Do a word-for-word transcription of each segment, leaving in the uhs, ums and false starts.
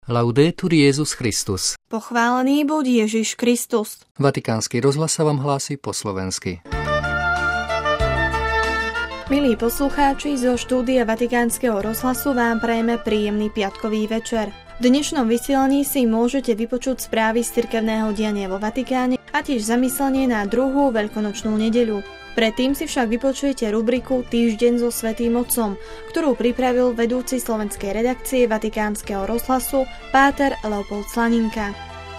Laudetur Jesus Christus. Pochválený buď Ježiš Kristus. Vatikánsky rozhlas sa vám hlási po slovensky. Milí poslucháči, zo štúdia Vatikánskeho rozhlasu vám prajeme príjemný piatkový večer. V dnešnom vysielaní si môžete vypočuť správy z cirkevného diania vo Vatikáne a tiež zamyslenie na druhú veľkonočnú nedeľu. Predtým si však vypočujete rubriku Týždeň so Svätým Otcom, ktorú pripravil vedúci slovenskej redakcie Vatikánskeho rozhlasu páter Leopold Slaninka.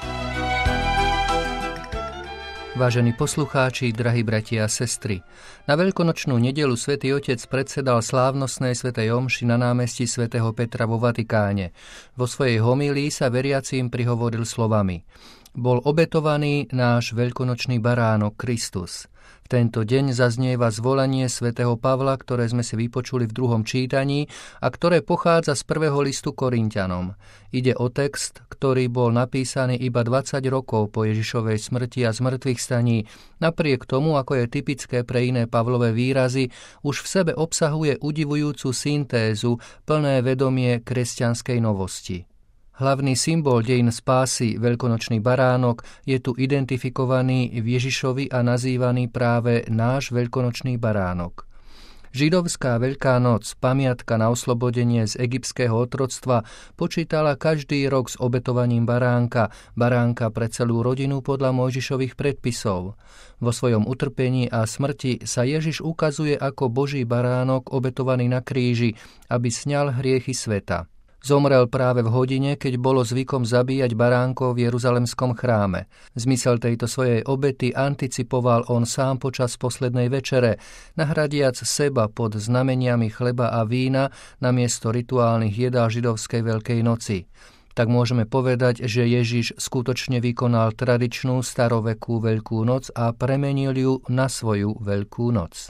Vážení poslucháči, drahí bratia a sestry, na veľkonočnú nedeľu Svätý Otec predsedal slávnostnej svätej omši na námestí svätého Petra vo Vatikáne. Vo svojej homílii sa veriacím prihovoril slovami: Bol obetovaný náš veľkonočný baránok Kristus. V tento deň zaznieva zvolanie svätého Pavla, ktoré sme si vypočuli v druhom čítaní a ktoré pochádza z prvého listu Korinťanom. Ide o text, ktorý bol napísaný iba dvadsať rokov po Ježišovej smrti a zmrtvých staní. Napriek tomu, ako je typické pre iné Pavlové výrazy, už v sebe obsahuje udivujúcu syntézu, plné vedomie kresťanskej novosti. Hlavný symbol dejín spásy, veľkonočný baránok, je tu identifikovaný v Ježišovi a nazývaný práve náš veľkonočný baránok. Židovská Veľká noc, pamiatka na oslobodenie z egyptského otroctva, počítala každý rok s obetovaním baránka, baránka pre celú rodinu podľa Mojžišových predpisov. Vo svojom utrpení a smrti sa Ježiš ukazuje ako Boží baránok obetovaný na kríži, aby sňal hriechy sveta. Zomrel práve v hodine, keď bolo zvykom zabíjať baránkov v Jeruzalemskom chráme. Zmysel tejto svojej obety anticipoval on sám počas poslednej večere, nahradiac seba pod znameniami chleba a vína namiesto rituálnych jedál židovskej Veľkej noci. Tak môžeme povedať, že Ježiš skutočne vykonal tradičnú starovekú Veľkú noc a premenil ju na svoju Veľkú noc.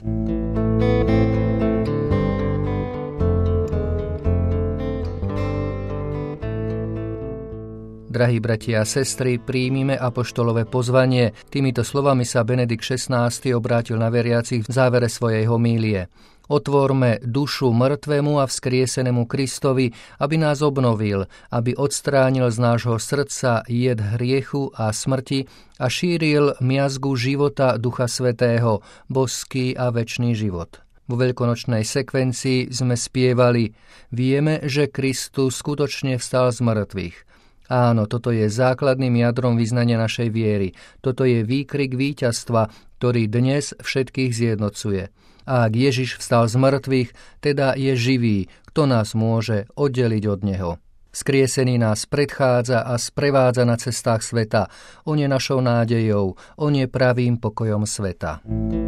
Drahí bratia a sestry, príjmime apoštolové pozvanie. Týmito slovami sa Benedikt šestnásty obrátil na veriacich v závere svojej homílie. Otvorme dušu mŕtvemu a vzkriesenému Kristovi, aby nás obnovil, aby odstránil z nášho srdca jed hriechu a smrti a šíril miazgu života Ducha Svätého, božský a večný život. Vo veľkonočnej sekvencii sme spievali: Vieme, že Kristus skutočne vstal z mŕtvych. Áno, toto je základným jadrom vyznania našej viery. Toto je výkrik víťazstva, ktorý dnes všetkých zjednocuje. A ak Ježiš vstal z mŕtvych, teda je živý, kto nás môže oddeliť od Neho. Skriesený nás predchádza a sprevádza na cestách sveta. On je našou nádejou, on je pravým pokojom sveta.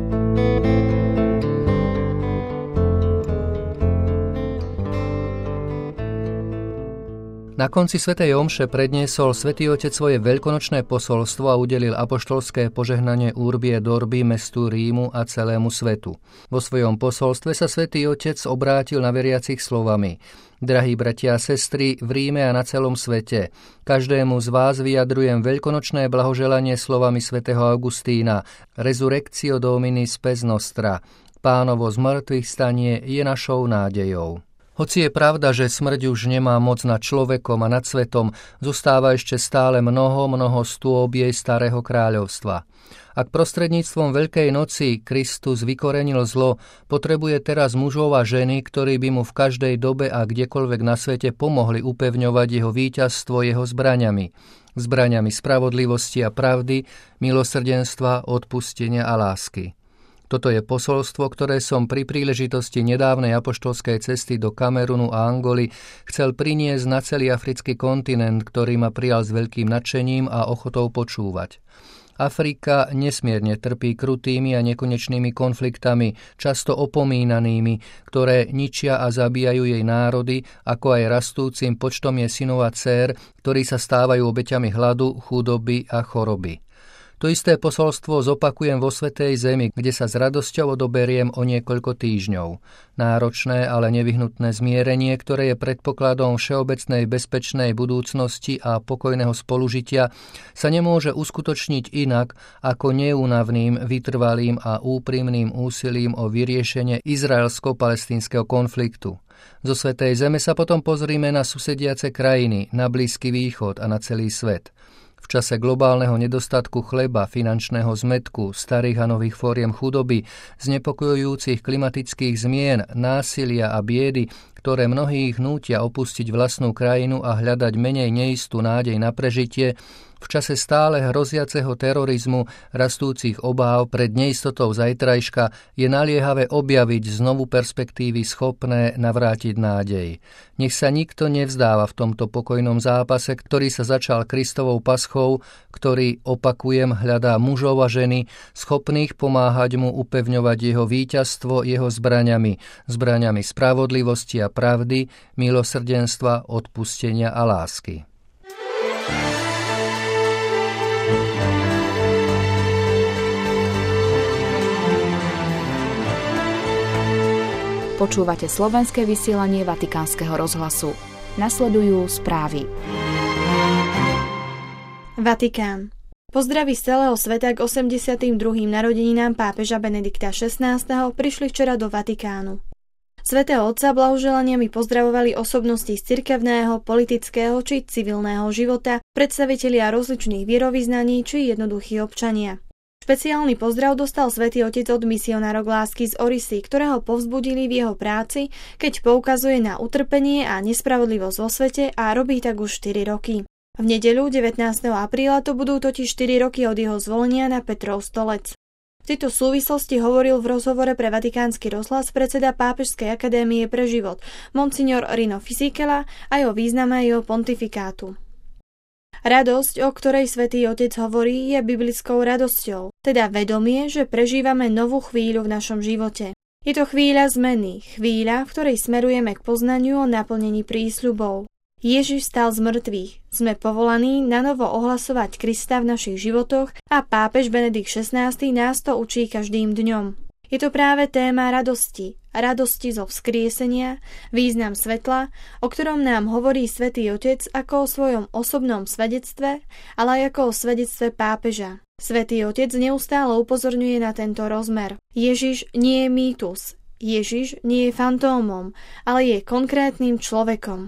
Na konci svätej omše predniesol Svätý Otec svoje veľkonočné posolstvo a udelil apoštolské požehnanie Urbi et Orbi mestu Rímu a celému svetu. Vo svojom posolstve sa Svätý Otec obrátil na veriacich slovami: Drahí bratia a sestry v Ríme a na celom svete, každému z vás vyjadrujem veľkonočné blahoželanie slovami svätého Augustína: Resurrectio Domini spes nostra. Pánovo zmŕtvych stanie je našou nádejou. Hoci je pravda, že smrť už nemá moc nad človekom a nad svetom, zostáva ešte stále mnoho, mnoho stôb jej starého kráľovstva. Ak prostredníctvom Veľkej noci Kristus vykorenil zlo, potrebuje teraz mužov a ženy, ktorí by mu v každej dobe a kdekoľvek na svete pomohli upevňovať jeho víťazstvo jeho zbraňami. Zbraňami spravodlivosti a pravdy, milosrdenstva, odpustenia a lásky. Toto je posolstvo, ktoré som pri príležitosti nedávnej apoštolskej cesty do Kamerunu a Angoly chcel priniesť na celý africký kontinent, ktorý ma prijal s veľkým nadšením a ochotou počúvať. Afrika nesmierne trpí krutými a nekonečnými konfliktami, často opomínanými, ktoré ničia a zabíjajú jej národy, ako aj rastúcim počtom jej synov a dcér, ktorí sa stávajú obeťami hladu, chudoby a choroby. To isté posolstvo zopakujem vo Svätej Zemi, kde sa s radosťou odoberiem o niekoľko týždňov. Náročné, ale nevyhnutné zmierenie, ktoré je predpokladom všeobecnej bezpečnej budúcnosti a pokojného spolužitia, sa nemôže uskutočniť inak ako neúnavným, vytrvalým a úprimným úsilím o vyriešenie izraelsko-palestínskeho konfliktu. Zo Svätej Zeme sa potom pozrime na susediace krajiny, na Blízky východ a na celý svet. V čase globálneho nedostatku chleba, finančného zmätku, starých a nových fóriem chudoby, znepokojujúcich klimatických zmien, násilia a biedy, ktoré mnohých nútia opustiť vlastnú krajinu a hľadať menej neistú nádej na prežitie, v čase stále hroziaceho terorizmu, rastúcich obáv pred neistotou zajtrajška je naliehavé objaviť znovu perspektívy schopné navrátiť nádej. Nech sa nikto nevzdáva v tomto pokojnom zápase, ktorý sa začal Kristovou paschou, ktorý, opakujem, hľadá mužov a ženy, schopných pomáhať mu upevňovať jeho víťazstvo jeho zbraňami, zbraňami spravodlivosti a pravdy, milosrdenstva, odpustenia a lásky. Počúvate slovenské vysielanie Vatikánskeho rozhlasu. Nasledujú správy. Vatikán. Pozdravy z celého sveta k osemdesiatym druhým narodeninám pápeža Benedikta šestnásteho prišli včera do Vatikánu. Svätého Otca blahoželaniami pozdravovali osobnosti z cirkevného, politického či civilného života, predstavitelia rozličných vierovyznaní či jednoduchí občania. Špeciálny pozdrav dostal Svätý Otec od misionárok lásky z Orisy, ktorého povzbudili v jeho práci, keď poukazuje na utrpenie a nespravodlivosť vo svete a robí tak už štyri roky. V nedeľu devätnásteho apríla to budú totiž štyri roky od jeho zvolenia na Petrov stolec. V tejto súvislosti hovoril v rozhovore pre Vatikánsky rozhlas predseda Pápežskej akadémie pre život, monsignor Rino Fisichella, aj o význame jeho pontifikátu. Radosť, o ktorej Svätý Otec hovorí, je biblickou radosťou, teda vedomie, že prežívame novú chvíľu v našom živote. Je to chvíľa zmeny, chvíľa, v ktorej smerujeme k poznaniu o naplnení prísľubov. Ježiš stal z mŕtvych. Sme povolaní na novo ohlasovať Krista v našich životoch a pápež Benedikt šestnásty nás to učí každým dňom. Je to práve téma radosti, radosti zo vzkriesenia, význam svetla, o ktorom nám hovorí Svätý Otec ako o svojom osobnom svedectve, ale aj ako o svedectve pápeža. Svätý Otec neustále upozorňuje na tento rozmer. Ježiš nie je mýtus, Ježiš nie je fantómom, ale je konkrétnym človekom.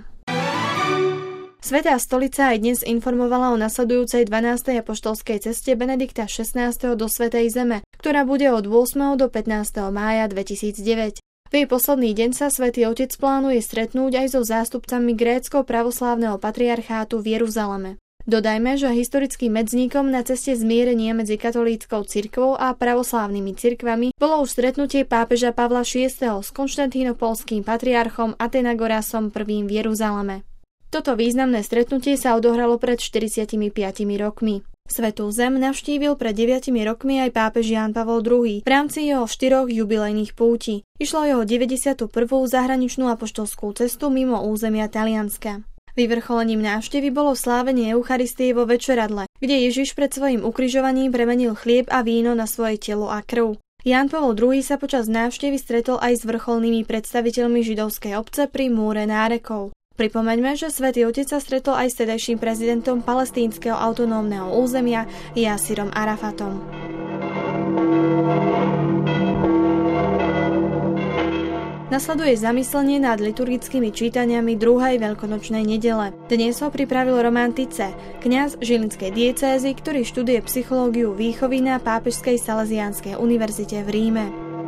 Svätá stolica aj dnes informovala o nasledujúcej dvanástej apoštolskej ceste Benedikta šestnásteho do Svätej Zeme, ktorá bude od ôsmeho do pätnásteho mája dvetisícdeväť. V jej posledný deň sa Svätý Otec plánuje stretnúť aj so zástupcami gréckeho pravoslávneho patriarchátu v Jeruzaleme. Dodajme, že historickým medzníkom na ceste zmierenia medzi katolíckou cirkvou a pravoslávnymi cirkvami bolo už stretnutie pápeža Pavla šiesteho s konštantínopolským patriarchom Athenagorasom prvým v Jeruzaleme. Toto významné stretnutie sa odohralo pred štyridsiatimi piatimi rokmi. Svätú Zem navštívil pred deviatimi rokmi aj pápež Ján Pavol druhý v rámci jeho štyroch jubilejných pútí. Išlo jeho deväťdesiatu prvú zahraničnú apoštolskú cestu mimo územia Talianska. Vyvrcholením návštevy bolo slávenie Eucharistie vo večeradle, kde Ježiš pred svojím ukrižovaním premenil chlieb a víno na svoje telo a krv. Ján Pavol druhý sa počas návštevy stretol aj s vrcholnými predstaviteľmi židovskej obce pri múre nárekov. Pripomeňme, že Svätý Otec sa stretol aj s tedajším prezidentom palestínskeho autonómneho územia Jásirom Arafatom. Nasleduje zamyslenie nad liturgickými čítaniami druhej veľkonočnej nedele. Dnes ho pripravil Roman Tice, kňaz žilinskej diecézy, ktorý študuje psychológiu výchovy na Pápežskej Salesiánskej univerzite v Ríme.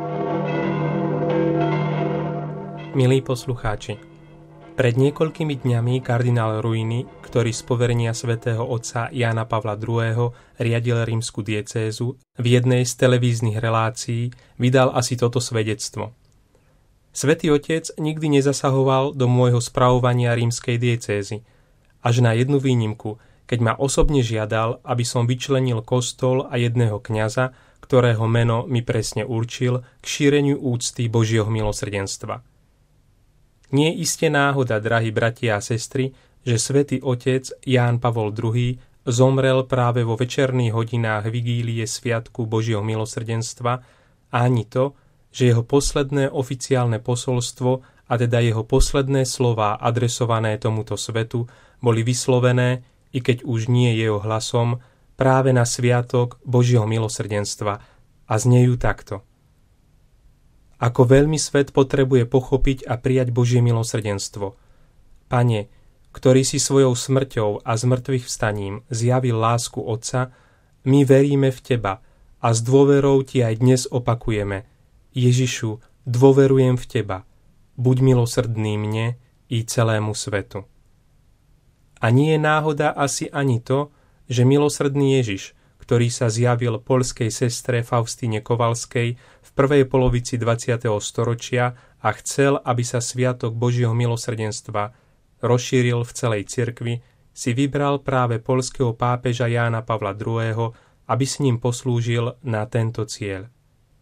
Milí poslucháči, pred niekoľkými dňami kardinál Ruini, ktorý z poverenia svätého otca Jána Pavla druhého. riadil rímsku diecézu, v jednej z televíznych relácií vydal asi toto svedectvo. Svätý Otec nikdy nezasahoval do môjho spravovania rímskej diecézy, až na jednu výnimku, keď ma osobne žiadal, aby som vyčlenil kostol a jedného kňaza, ktorého meno mi presne určil, k šíreniu úcty Božieho milosrdenstva. Nie je iste náhoda, drahí bratia a sestry, že Svätý Otec Ján Pavol druhý. zomrel práve vo večerných hodinách vigílie Sviatku Božieho milosrdenstva a ani to, že jeho posledné oficiálne posolstvo, a teda jeho posledné slová adresované tomuto svetu, boli vyslovené, i keď už nie jeho hlasom, práve na Sviatok Božieho milosrdenstva a znejú takto. Ako veľmi svet potrebuje pochopiť a prijať Božie milosrdenstvo. Pane, ktorý si svojou smrťou a zmrtvých vstaním zjavil lásku Otca, my veríme v Teba a s dôverou Ti aj dnes opakujeme: Ježišu, dôverujem v Teba. Buď milosrdný mne i celému svetu. A nie je náhoda asi ani to, že milosrdný Ježiš, ktorý sa zjavil poľskej sestre Faustine Kowalskej v prvej polovici dvadsiateho storočia a chcel, aby sa sviatok Božieho milosrdenstva rozšíril v celej cirkvi, si vybral práve poľského pápeža Jána Pavla druhého., aby s ním poslúžil na tento cieľ.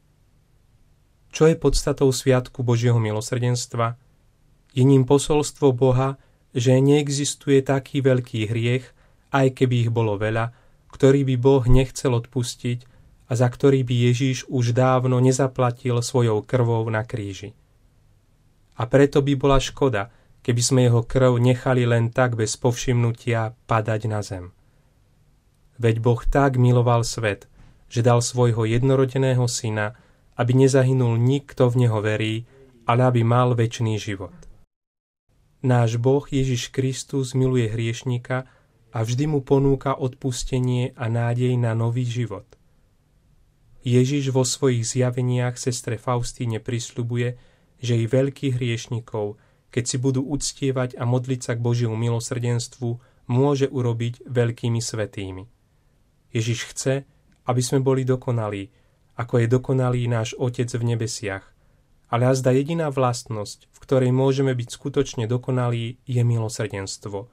Čo je podstatou sviatku Božieho milosrdenstva? Je ním posolstvo Boha, že neexistuje taký veľký hriech, aj keby ich bolo veľa, ktorý by Boh nechcel odpustiť a za ktorý by Ježíš už dávno nezaplatil svojou krvou na kríži. A preto by bola škoda, keby sme jeho krv nechali len tak bez povšimnutia padať na zem. Veď Boh tak miloval svet, že dal svojho jednorodeného syna, aby nezahynul nikto v neho verí, ale aby mal večný život. Náš Boh Ježiš Kristus miluje hriešnika a vždy mu ponúka odpustenie a nádej na nový život. Ježiš vo svojich zjaveniach sestre Faustíne prisľubuje, že i veľkých hriešnikov, keď si budú uctievať a modliť sa k Božiemu milosrdenstvu, môže urobiť veľkými svätými. Ježiš chce, aby sme boli dokonalí, ako je dokonalý náš Otec v nebesiach. Ale azda jediná vlastnosť, v ktorej môžeme byť skutočne dokonalí, je milosrdenstvo.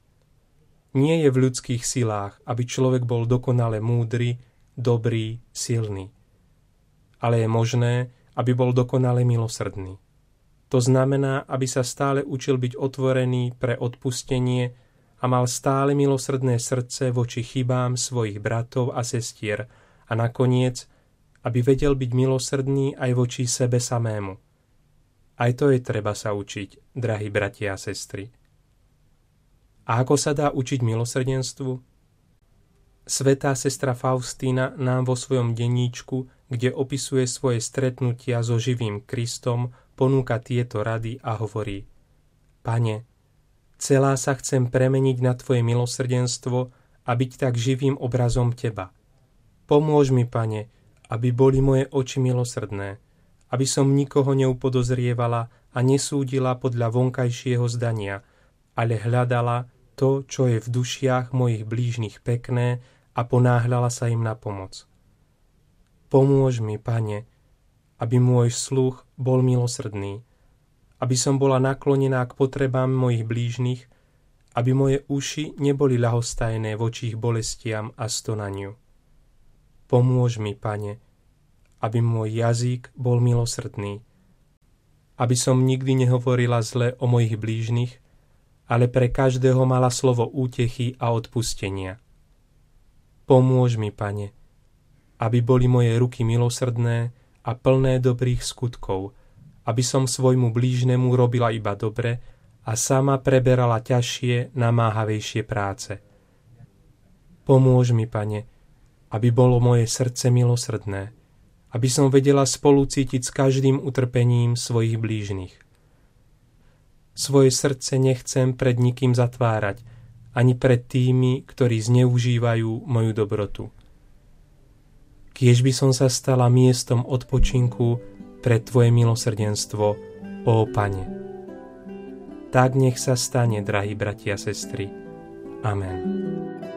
Nie je v ľudských silách, aby človek bol dokonale múdry, dobrý, silný. Ale je možné, aby bol dokonale milosrdný. To znamená, aby sa stále učil byť otvorený pre odpustenie a mal stále milosrdné srdce voči chybám svojich bratov a sestier a nakoniec, aby vedel byť milosrdný aj voči sebe samému. Aj to je treba sa učiť, drahí bratia a sestry. A ako sa dá učiť milosrdenstvu? Svätá sestra Faustína nám vo svojom denníčku, kde opisuje svoje stretnutia so živým Kristom, ponúka tieto rady a hovorí: Pane, celá sa chcem premeniť na Tvoje milosrdenstvo a byť tak živým obrazom Teba. Pomôž mi, Pane, aby boli moje oči milosrdné, aby som nikoho neupodozrievala a nesúdila podľa vonkajšieho zdania, ale hľadala to, čo je v dušiach mojich blížnych pekné a ponáhľala sa im na pomoc. Pomôž mi, Pane, aby môj sluch bol milosrdný, aby som bola naklonená k potrebám mojich blížnych, aby moje uši neboli ľahostajné voči ich bolestiam a stonaniu. Pomôž mi, Pane, aby môj jazyk bol milosrdný, aby som nikdy nehovorila zle o mojich blížnych, ale pre každého mala slovo útechy a odpustenia. Pomôž mi, Pane, aby boli moje ruky milosrdné a plné dobrých skutkov, aby som svojmu blížnemu robila iba dobre a sama preberala ťažšie, namáhavejšie práce. Pomôž mi, Pane, aby bolo moje srdce milosrdné, aby som vedela spolucítiť s každým utrpením svojich blížnych. Svoje srdce nechcem pred nikým zatvárať, ani pred tými, ktorí zneužívajú moju dobrotu. Kiež by som sa stala miestom odpočinku pre Tvoje milosrdenstvo, ó Pane. Tak nech sa stane, drahí bratia a sestry. Amen.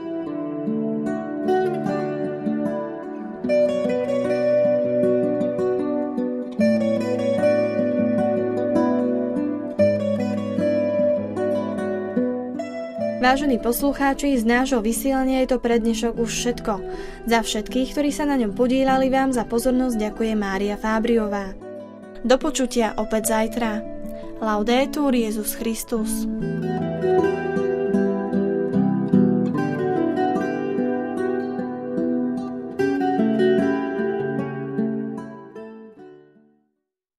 Vážení poslucháči, z nášho vysielania je to pre dnešok už všetko. Za všetkých, ktorí sa na ňom podieľali, vám za pozornosť ďakuje Mária Fábriová. Do počutia opäť zajtra. Laudetur Jesus Christus.